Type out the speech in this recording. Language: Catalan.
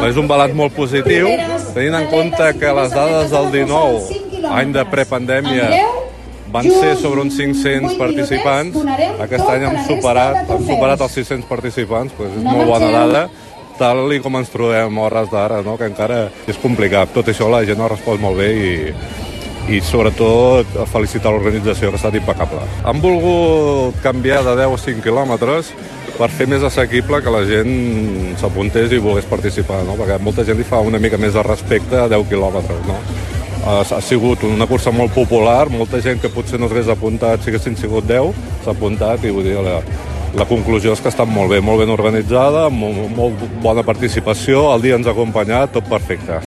És un balanç molt positiu, tenint en compte que les dades del 19, any de prepandèmia, van ser sobre uns 500 participants. Aquest any han superat els 600 participants, doncs és molt bona dada, tal com ens trobem a hores d'ara, no? Que encara és complicat. Tot això la gent ha respost molt bé i sobretot felicitar l'organització, que ha estat impecable. Han volgut canviar de 10 a 5 quilòmetres per fer més assequible que la gent s'apuntés i volgués participar, no? Perquè molta gent li fa una mica més de respecte a 10 quilòmetres, no? Ha sigut una cursa molt popular, molta gent que potser no s'hagués apuntat si haguessin sigut 10, s'ha apuntat i vull dir, la conclusió és que està molt ben organitzada, molt bona participació, el dia ens ha acompanyat, tot perfecte.